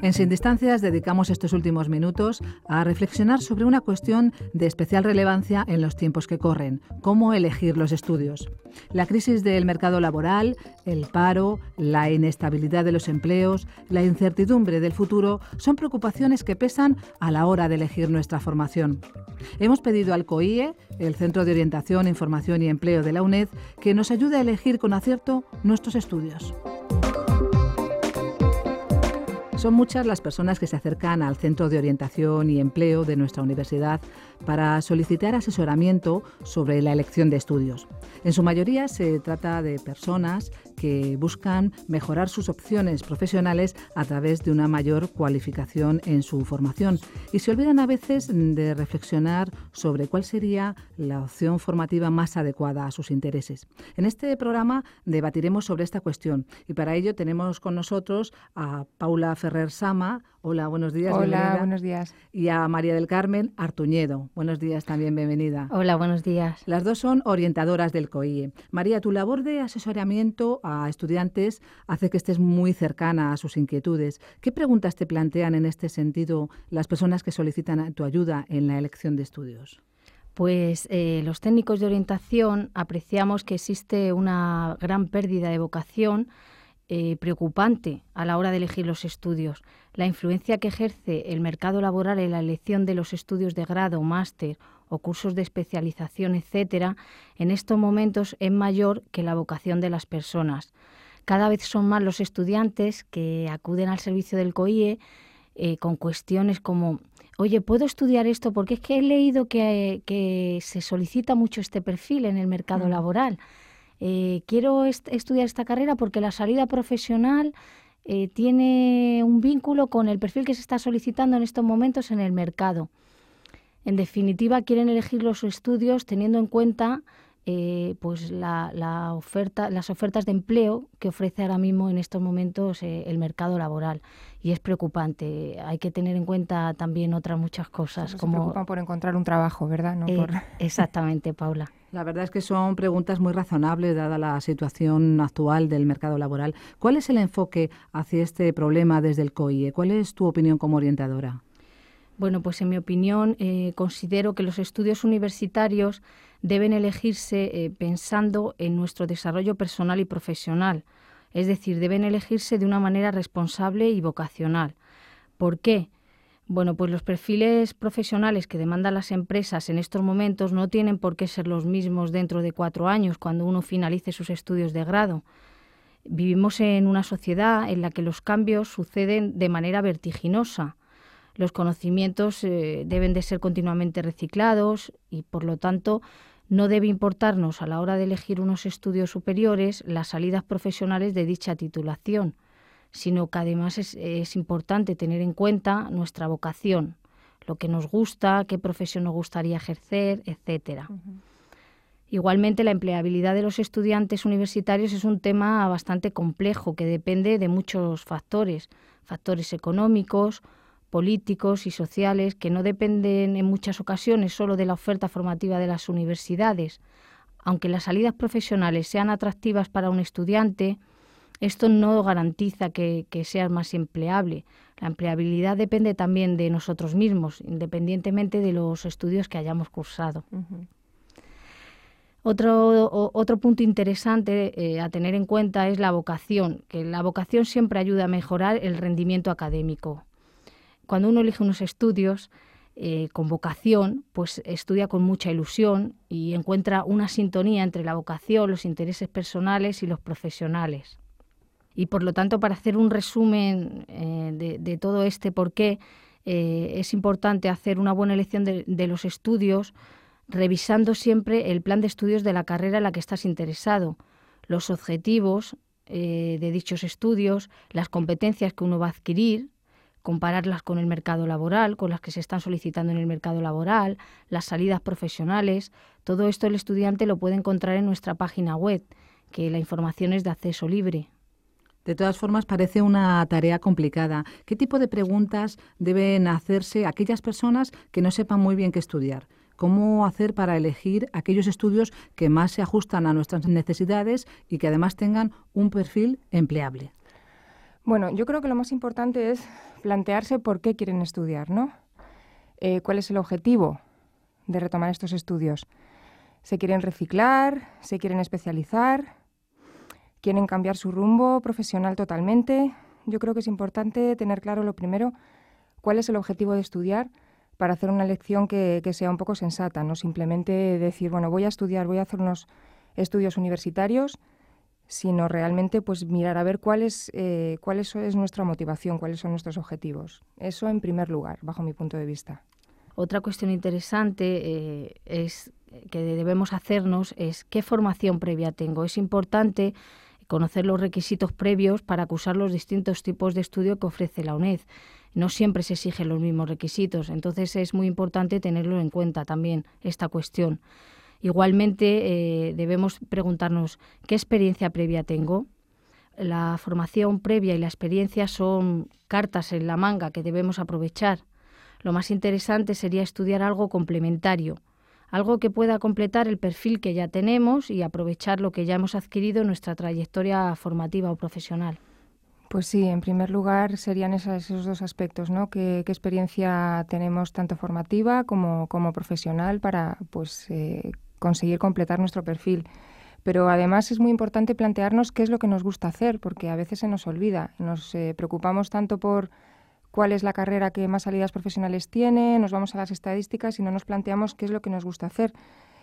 En Sin Distancias dedicamos estos últimos minutos a reflexionar sobre una cuestión de especial relevancia en los tiempos que corren: cómo elegir los estudios. La crisis del mercado laboral, el paro, la inestabilidad de los empleos, la incertidumbre del futuro son preocupaciones que pesan a la hora de elegir nuestra formación. Hemos pedido al COIE, el Centro de Orientación, Información y Empleo de la UNED, que nos ayude a elegir con acierto nuestros estudios. Son muchas las personas que se acercan al Centro de Orientación y Empleo de nuestra universidad para solicitar asesoramiento sobre la elección de estudios. En su mayoría se trata de personas que buscan mejorar sus opciones profesionales a través de una mayor cualificación en su formación y se olvidan a veces de reflexionar sobre cuál sería la opción formativa más adecuada a sus intereses. En este programa debatiremos sobre esta cuestión y para ello tenemos con nosotros a Paula Ferrer Sama. Hola, buenos días. Hola, bienvenida. Buenos días. Y a María del Carmen Artuñedo. Buenos días también, bienvenida. Hola, buenos días. Las dos son orientadoras del COIE. María, tu labor de asesoramiento a estudiantes hace que estés muy cercana a sus inquietudes. ¿Qué preguntas te plantean en este sentido las personas que solicitan tu ayuda en la elección de estudios? Pues los técnicos de orientación apreciamos que existe una gran pérdida de vocación preocupante a la hora de elegir los estudios. La influencia que ejerce el mercado laboral en la elección de los estudios de grado, máster o cursos de especialización, etcétera, en estos momentos es mayor que la vocación de las personas. Cada vez son más los estudiantes que acuden al servicio del COIE con cuestiones como: oye, ¿puedo estudiar esto? Porque es que he leído que se solicita mucho este perfil en el mercado laboral. Quiero estudiar esta carrera porque la salida profesional tiene un vínculo con el perfil que se está solicitando en estos momentos en el mercado. En definitiva, quieren elegir los estudios teniendo en cuenta pues las ofertas de empleo que ofrece ahora mismo en estos momentos el mercado laboral. Y es preocupante. Hay que tener en cuenta también otras muchas cosas. Se preocupan por encontrar un trabajo, ¿verdad? No Exactamente, Paula. La verdad es que son preguntas muy razonables dada la situación actual del mercado laboral. ¿Cuál es el enfoque hacia este problema desde el COIE? ¿Cuál es tu opinión como orientadora? Bueno, pues en mi opinión considero que los estudios universitarios deben elegirse pensando en nuestro desarrollo personal y profesional. Es decir, deben elegirse de una manera responsable y vocacional. ¿Por qué? Bueno, pues los perfiles profesionales que demandan las empresas en estos momentos no tienen por qué ser los mismos dentro de 4 años, cuando uno finalice sus estudios de grado. Vivimos en una sociedad en la que los cambios suceden de manera vertiginosa. Los conocimientos deben de ser continuamente reciclados y, por lo tanto, no debe importarnos a la hora de elegir unos estudios superiores las salidas profesionales de dicha titulación, sino que además es importante tener en cuenta nuestra vocación, lo que nos gusta, qué profesión nos gustaría ejercer, etcétera. Igualmente, la empleabilidad de los estudiantes universitarios es un tema bastante complejo que depende de muchos factores económicos, políticos y sociales, que no dependen en muchas ocasiones solo de la oferta formativa de las universidades. Aunque las salidas profesionales sean atractivas para un estudiante, esto no garantiza que sea más empleable. La empleabilidad depende también de nosotros mismos, independientemente de los estudios que hayamos cursado. Uh-huh. Otro punto interesante a tener en cuenta es la vocación, que la vocación siempre ayuda a mejorar el rendimiento académico. Cuando uno elige unos estudios con vocación, pues estudia con mucha ilusión y encuentra una sintonía entre la vocación, los intereses personales y los profesionales. Y por lo tanto, para hacer un resumen de todo este porqué, es importante hacer una buena elección de los estudios, revisando siempre el plan de estudios de la carrera en la que estás interesado, los objetivos de dichos estudios, las competencias que uno va a adquirir, compararlas con el mercado laboral, con las que se están solicitando en el mercado laboral, las salidas profesionales. Todo esto el estudiante lo puede encontrar en nuestra página web, que la información es de acceso libre. De todas formas, parece una tarea complicada. ¿Qué tipo de preguntas deben hacerse aquellas personas que no sepan muy bien qué estudiar? ¿Cómo hacer para elegir aquellos estudios que más se ajustan a nuestras necesidades y que además tengan un perfil empleable? Bueno, yo creo que lo más importante es plantearse por qué quieren estudiar, ¿no? ¿Cuál es el objetivo de retomar estos estudios? ¿Se quieren reciclar? ¿Se quieren especializar? ¿Quieren cambiar su rumbo profesional totalmente? Yo creo que es importante tener claro lo primero, cuál es el objetivo de estudiar para hacer una elección que sea un poco sensata, no simplemente decir, bueno, voy a estudiar, voy a hacer unos estudios universitarios, sino realmente pues mirar a ver cuál es nuestra motivación, cuáles son nuestros objetivos. Eso en primer lugar, bajo mi punto de vista. Otra cuestión interesante es que debemos hacernos es qué formación previa tengo. Es importante conocer los requisitos previos para cursar los distintos tipos de estudio que ofrece la UNED. No siempre se exigen los mismos requisitos, entonces es muy importante tenerlo en cuenta también esta cuestión. Igualmente debemos preguntarnos qué experiencia previa tengo. La formación previa y la experiencia son cartas en la manga que debemos aprovechar. Lo más interesante sería estudiar algo complementario, algo que pueda completar el perfil que ya tenemos y aprovechar lo que ya hemos adquirido en nuestra trayectoria formativa o profesional. Pues sí, en primer lugar serían esos dos aspectos, ¿no? ¿Qué experiencia tenemos tanto formativa como profesional para conseguir completar nuestro perfil? Pero además es muy importante plantearnos qué es lo que nos gusta hacer, porque a veces se nos olvida. Nos preocupamos tanto por cuál es la carrera que más salidas profesionales tiene, nos vamos a las estadísticas y no nos planteamos qué es lo que nos gusta hacer.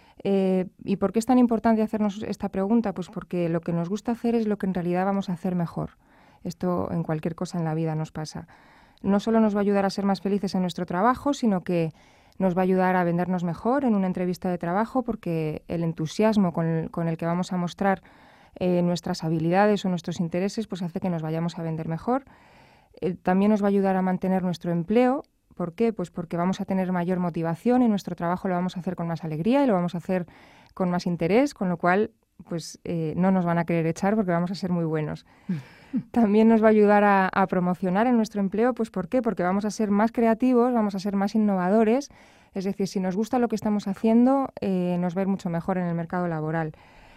¿Y por qué es tan importante hacernos esta pregunta? Pues porque lo que nos gusta hacer es lo que en realidad vamos a hacer mejor. Esto en cualquier cosa en la vida nos pasa. No solo nos va a ayudar a ser más felices en nuestro trabajo, sino que nos va a ayudar a vendernos mejor en una entrevista de trabajo, porque el entusiasmo con el que vamos a mostrar nuestras habilidades o nuestros intereses pues hace que nos vayamos a vender mejor. También nos va a ayudar a mantener nuestro empleo. ¿Por qué? Pues porque vamos a tener mayor motivación y nuestro trabajo lo vamos a hacer con más alegría y lo vamos a hacer con más interés, con lo cual pues no nos van a querer echar porque vamos a ser muy buenos. También nos va a ayudar a promocionar en nuestro empleo, pues ¿por qué? Porque vamos a ser más creativos, vamos a ser más innovadores, es decir, si nos gusta lo que estamos haciendo, nos va a ir mucho mejor en el mercado laboral.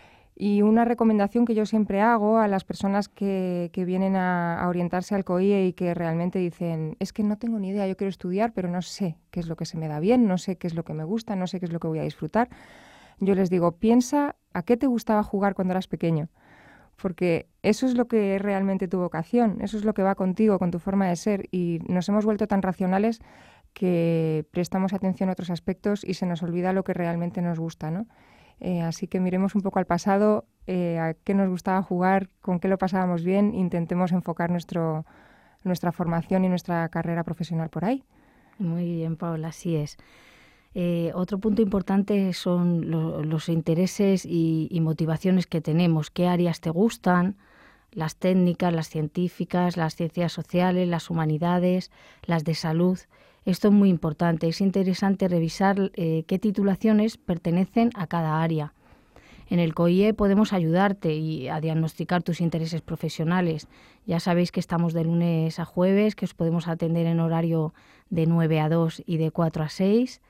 Y una recomendación que yo siempre hago a las personas que vienen a orientarse al COIE y que realmente dicen, es que no tengo ni idea, yo quiero estudiar, pero no sé qué es lo que se me da bien, no sé qué es lo que me gusta, no sé qué es lo que voy a disfrutar. Yo les digo, piensa a qué te gustaba jugar cuando eras pequeño, porque eso es lo que es realmente tu vocación, eso es lo que va contigo, con tu forma de ser, y nos hemos vuelto tan racionales que prestamos atención a otros aspectos y se nos olvida lo que realmente nos gusta, ¿no? Así que miremos un poco al pasado, a qué nos gustaba jugar, con qué lo pasábamos bien, intentemos enfocar nuestra formación y nuestra carrera profesional por ahí. Muy bien, Paula, así es. Otro punto importante son los intereses y motivaciones que tenemos. ¿Qué áreas te gustan? Las técnicas, las científicas, las ciencias sociales, las humanidades, las de salud. Esto es muy importante. Es interesante revisar qué titulaciones pertenecen a cada área. En el COIE podemos ayudarte a diagnosticar tus intereses profesionales. Ya sabéis que estamos de lunes a jueves, que os podemos atender en horario de 9 a 2 y de 4 a 6.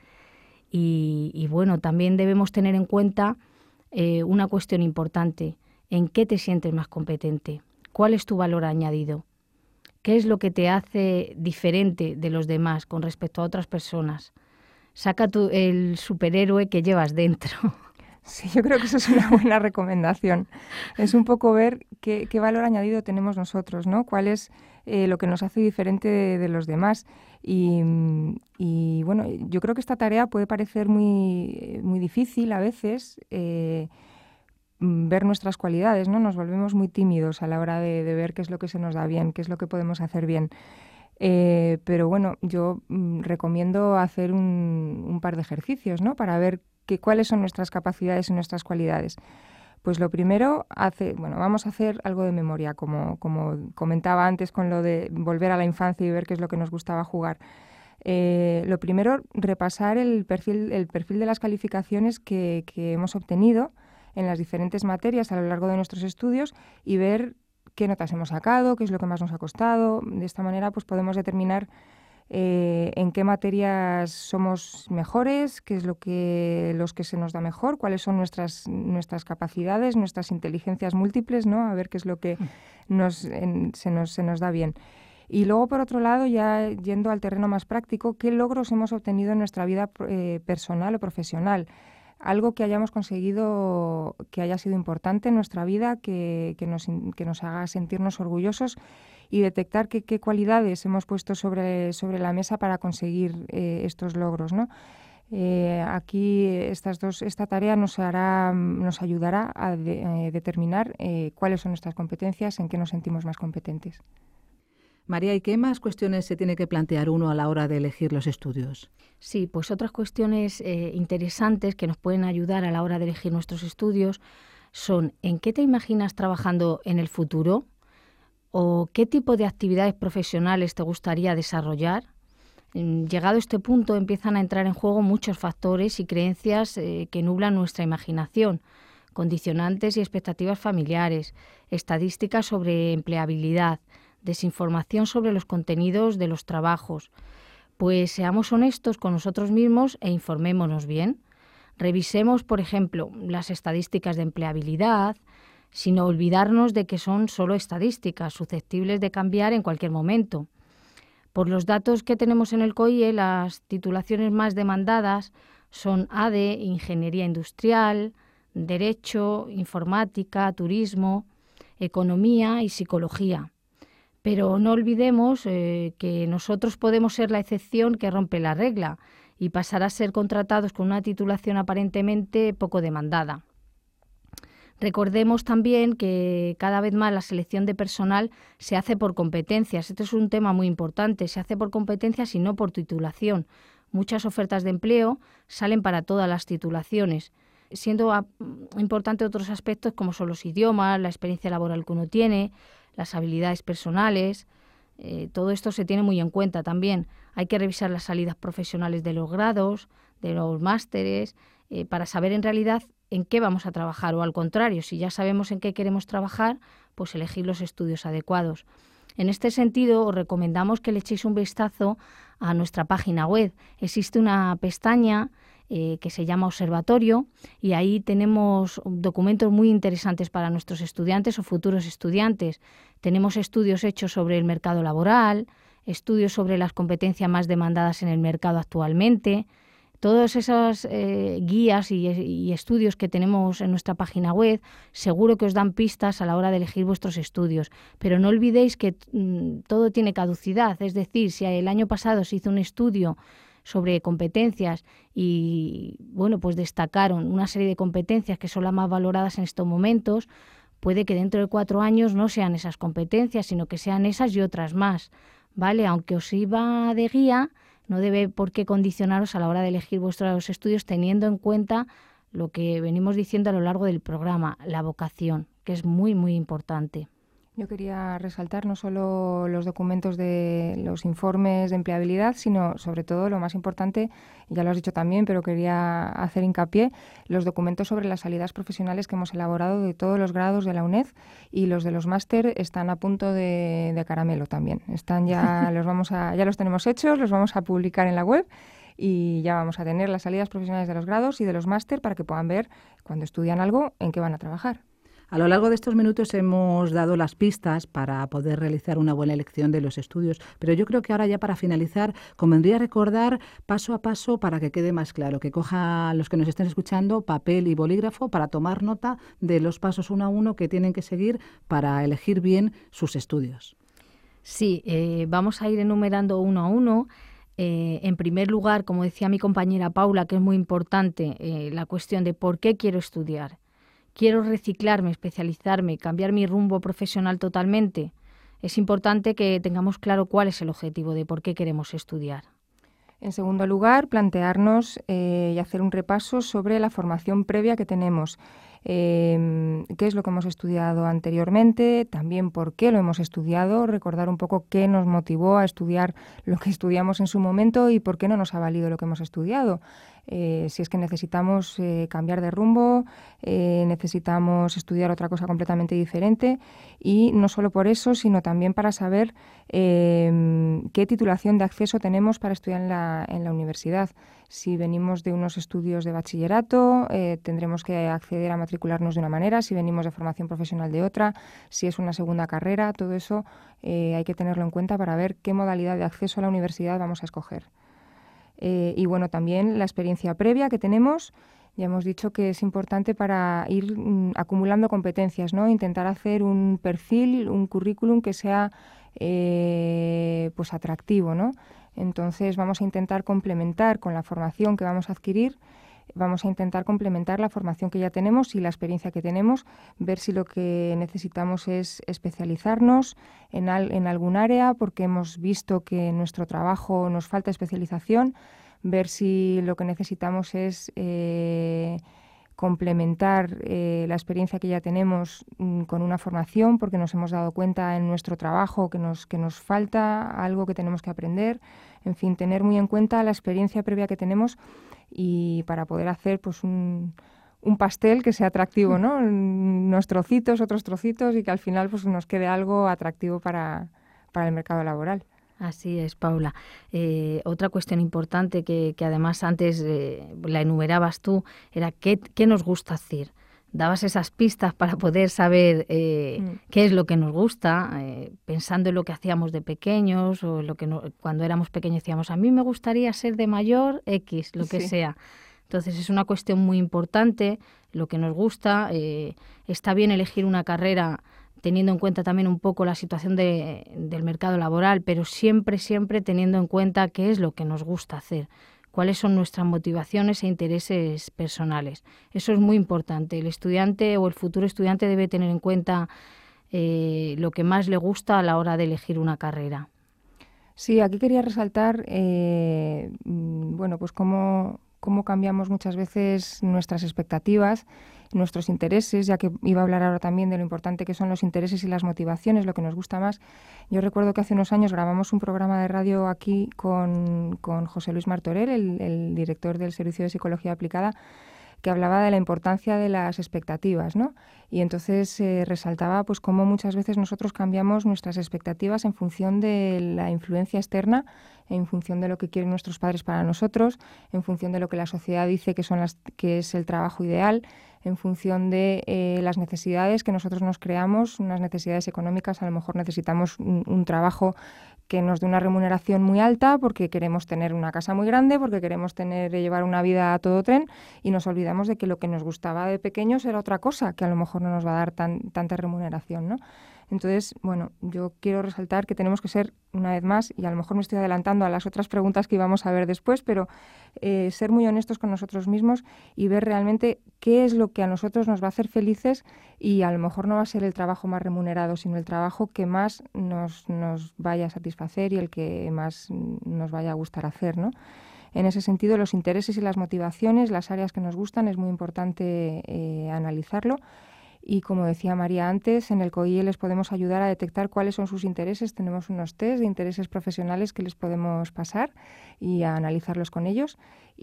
Y bueno, también debemos tener en cuenta una cuestión importante. ¿En qué te sientes más competente? ¿Cuál es tu valor añadido? ¿Qué es lo que te hace diferente de los demás con respecto a otras personas? Saca el superhéroe que llevas dentro. Sí, yo creo que eso es una buena recomendación. Es un poco ver qué valor añadido tenemos nosotros, ¿no? Cuál es lo que nos hace diferente de los demás. Y bueno, yo creo que esta tarea puede parecer muy difícil a veces, ver nuestras cualidades, ¿no? Nos volvemos muy tímidos a la hora de ver qué es lo que se nos da bien, qué es lo que podemos hacer bien. Pero bueno, yo recomiendo hacer un par de ejercicios, ¿no? Para ver cuáles son nuestras capacidades y nuestras cualidades. Pues lo primero, vamos a hacer algo de memoria, como comentaba antes con lo de volver a la infancia y ver qué es lo que nos gustaba jugar. Lo primero, repasar el perfil de las calificaciones que hemos obtenido en las diferentes materias a lo largo de nuestros estudios y ver qué notas hemos sacado, qué es lo que más nos ha costado. De esta manera pues podemos determinar en qué materias somos mejores, qué es los que se nos da mejor, cuáles son nuestras capacidades, nuestras inteligencias múltiples, ¿no? A ver qué es lo que se nos da bien. Y luego, por otro lado, ya yendo al terreno más práctico, ¿qué logros hemos obtenido en nuestra vida personal o profesional? Algo que hayamos conseguido que haya sido importante en nuestra vida, que nos haga sentirnos orgullosos y detectar qué cualidades hemos puesto sobre la mesa para conseguir estos logros, ¿no? Aquí esta tarea nos ayudará a determinar cuáles son nuestras competencias, en qué nos sentimos más competentes. María, ¿y qué más cuestiones se tiene que plantear uno a la hora de elegir los estudios? Sí, pues otras cuestiones interesantes que nos pueden ayudar a la hora de elegir nuestros estudios son ¿en qué te imaginas trabajando en el futuro? ¿O qué tipo de actividades profesionales te gustaría desarrollar? Llegado a este punto empiezan a entrar en juego muchos factores y creencias que nublan nuestra imaginación, condicionantes y expectativas familiares, estadísticas sobre empleabilidad, desinformación sobre los contenidos de los trabajos. Pues seamos honestos con nosotros mismos e informémonos bien. Revisemos, por ejemplo, las estadísticas de empleabilidad, sin olvidarnos de que son solo estadísticas, susceptibles de cambiar en cualquier momento. Por los datos que tenemos en el COIE, las titulaciones más demandadas son ADE, Ingeniería Industrial, Derecho, Informática, Turismo, Economía y Psicología. Pero no olvidemos que nosotros podemos ser la excepción que rompe la regla y pasar a ser contratados con una titulación aparentemente poco demandada. Recordemos también que cada vez más la selección de personal se hace por competencias. Este es un tema muy importante. Se hace por competencias y no por titulación. Muchas ofertas de empleo salen para todas las titulaciones, siendo importante otros aspectos como son los idiomas, la experiencia laboral que uno tiene, las habilidades personales. Todo esto se tiene muy en cuenta también. Hay que revisar las salidas profesionales de los grados, de los másteres, para saber en realidad en qué vamos a trabajar, o al contrario, si ya sabemos en qué queremos trabajar, pues elegir los estudios adecuados. En este sentido, os recomendamos que le echéis un vistazo a nuestra página web. Existe una pestaña que se llama Observatorio, y ahí tenemos documentos muy interesantes para nuestros estudiantes o futuros estudiantes. Tenemos estudios hechos sobre el mercado laboral, estudios sobre las competencias más demandadas en el mercado actualmente. Todas esas guías y estudios que tenemos en nuestra página web seguro que os dan pistas a la hora de elegir vuestros estudios. Pero no olvidéis que todo tiene caducidad. Es decir, si el año pasado se hizo un estudio sobre competencias y pues destacaron una serie de competencias que son las más valoradas en estos momentos, puede que dentro de 4 años no sean esas competencias, sino que sean esas y otras más, ¿vale? Aunque os sirva de guía, no debe por qué condicionaros a la hora de elegir vuestros estudios, teniendo en cuenta lo que venimos diciendo a lo largo del programa, la vocación, que es muy, muy importante. Yo quería resaltar no solo los documentos de los informes de empleabilidad, sino sobre todo lo más importante, ya lo has dicho también, pero quería hacer hincapié, los documentos sobre las salidas profesionales que hemos elaborado de todos los grados de la UNED, y los de los máster están a punto de caramelo también. Están ya ya los tenemos hechos, los vamos a publicar en la web y ya vamos a tener las salidas profesionales de los grados y de los máster para que puedan ver cuando estudian algo en qué van a trabajar. A lo largo de estos minutos hemos dado las pistas para poder realizar una buena elección de los estudios, pero yo creo que ahora ya para finalizar convendría recordar paso a paso para que quede más claro, que cojan los que nos estén escuchando papel y bolígrafo para tomar nota de los pasos uno a uno que tienen que seguir para elegir bien sus estudios. Sí, vamos a ir enumerando uno a uno. En primer lugar, como decía mi compañera Paula, que es muy importante la cuestión de por qué quiero estudiar. ¿Quiero reciclarme, especializarme, cambiar mi rumbo profesional totalmente? Es importante que tengamos claro cuál es el objetivo de por qué queremos estudiar. En segundo lugar, plantearnos y hacer un repaso sobre la formación previa que tenemos. Qué es lo que hemos estudiado anteriormente, también por qué lo hemos estudiado, recordar un poco qué nos motivó a estudiar lo que estudiamos en su momento y por qué no nos ha valido lo que hemos estudiado. Si es que necesitamos cambiar de rumbo, necesitamos estudiar otra cosa completamente diferente, y no solo por eso, sino también para saber qué titulación de acceso tenemos para estudiar en la universidad. Si venimos de unos estudios de bachillerato, tendremos que acceder a matricularnos de una manera; si venimos de formación profesional, de otra; si es una segunda carrera, todo eso hay que tenerlo en cuenta para ver qué modalidad de acceso a la universidad vamos a escoger. Y bueno, también la experiencia previa que tenemos. Ya hemos dicho que es importante para ir acumulando competencias, ¿no? Intentar hacer un perfil, un currículum que sea pues atractivo, ¿no? Entonces vamos a intentar complementar con la formación que vamos a adquirir, vamos a intentar complementar la formación que ya tenemos y la experiencia que tenemos, ver si lo que necesitamos es especializarnos en algún área, porque hemos visto que en nuestro trabajo nos falta especialización, ver si lo que necesitamos es complementar la experiencia que ya tenemos con una formación, porque nos hemos dado cuenta en nuestro trabajo que nos falta algo que tenemos que aprender. En fin, tener muy en cuenta la experiencia previa que tenemos, y para poder hacer pues un pastel que sea atractivo, ¿no? Unos trocitos, otros trocitos, y que al final pues nos quede algo atractivo para el mercado laboral. Así es, Paula. Otra cuestión importante que además antes la enumerabas tú era qué nos gusta hacer. Dabas esas pistas para poder saber qué es lo que nos gusta, pensando en lo que hacíamos de pequeños, o lo que cuando éramos pequeños decíamos, a mí me gustaría ser de mayor X, lo que sea. Entonces es una cuestión muy importante lo que nos gusta. Está bien elegir una carrera teniendo en cuenta también un poco la situación del mercado laboral, pero siempre teniendo en cuenta qué es lo que nos gusta hacer, cuáles son nuestras motivaciones e intereses personales. Eso es muy importante. El estudiante o el futuro estudiante debe tener en cuenta lo que más le gusta a la hora de elegir una carrera. Sí, aquí quería resaltar, bueno, pues cómo cambiamos muchas veces nuestras expectativas, nuestros intereses, ya que iba a hablar ahora también de lo importante que son los intereses y las motivaciones, lo que nos gusta más. Yo recuerdo que hace unos años grabamos un programa de radio aquí con José Luis Martorell, el director del Servicio de Psicología Aplicada, que hablaba de la importancia de las expectativas, ¿no? Y entonces resaltaba pues cómo muchas veces nosotros cambiamos nuestras expectativas en función de la influencia externa, en función de lo que quieren nuestros padres para nosotros, en función de lo que la sociedad dice que es el trabajo ideal, en función de las necesidades que nosotros nos creamos, unas necesidades económicas. A lo mejor necesitamos un trabajo que nos dé una remuneración muy alta porque queremos tener una casa muy grande, porque queremos llevar una vida a todo tren, y nos olvidamos de que lo que nos gustaba de pequeños era otra cosa, que a lo mejor no nos va a dar tanta remuneración, ¿no? Entonces, bueno, yo quiero resaltar que tenemos que ser, una vez más, y a lo mejor me estoy adelantando a las otras preguntas que íbamos a ver después, pero ser muy honestos con nosotros mismos y ver realmente qué es lo que a nosotros nos va a hacer felices, y a lo mejor no va a ser el trabajo más remunerado, sino el trabajo que más nos vaya a satisfacer y el que más nos vaya a gustar hacer, ¿no? En ese sentido, los intereses y las motivaciones, las áreas que nos gustan, es muy importante analizarlo. Y como decía María antes, en el COIE les podemos ayudar a detectar cuáles son sus intereses. Tenemos unos test de intereses profesionales que les podemos pasar y a analizarlos con ellos.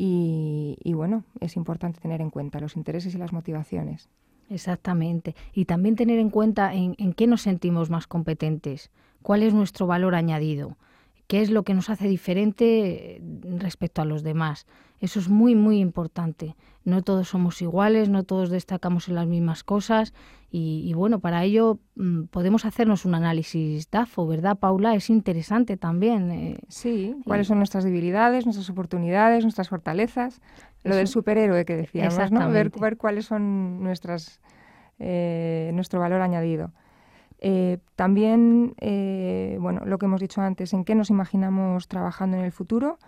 Y bueno, es importante tener en cuenta los intereses y las motivaciones. Exactamente. Y también tener en cuenta en qué nos sentimos más competentes, cuál es nuestro valor añadido, qué es lo que nos hace diferente respecto a los demás. Eso es muy, muy importante. No todos somos iguales, no todos destacamos en las mismas cosas, y bueno, para ello podemos hacernos un análisis DAFO, ¿verdad, Paula? Es interesante también. Sí, cuáles son nuestras debilidades, nuestras oportunidades, nuestras fortalezas. Lo del superhéroe que decíamos, ¿no? Ver cuáles son nuestro valor añadido. También, bueno, lo que hemos dicho antes, en qué nos imaginamos trabajando en el futuro,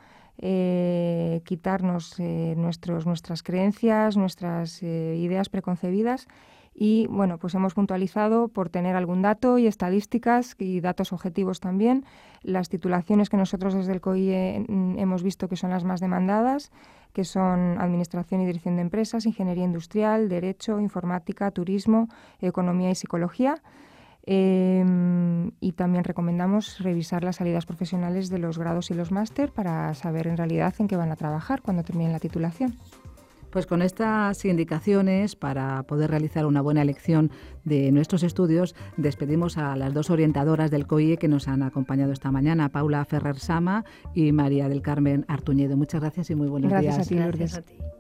quitarnos nuestras creencias, nuestras ideas preconcebidas, y bueno, pues hemos puntualizado por tener algún dato y estadísticas y datos objetivos también, las titulaciones que nosotros desde el COIE hemos visto que son las más demandadas, que son Administración y Dirección de Empresas, Ingeniería Industrial, Derecho, Informática, Turismo, Economía y Psicología. Y también recomendamos revisar las salidas profesionales de los grados y los máster para saber en realidad en qué van a trabajar cuando terminen la titulación. Pues con estas indicaciones para poder realizar una buena elección de nuestros estudios, despedimos a las dos orientadoras del COIE que nos han acompañado esta mañana, Paula Ferrer Sama y María del Carmen Artuñedo. Muchas gracias y muy buenos días. Gracias a ti, Lourdes. Gracias a ti.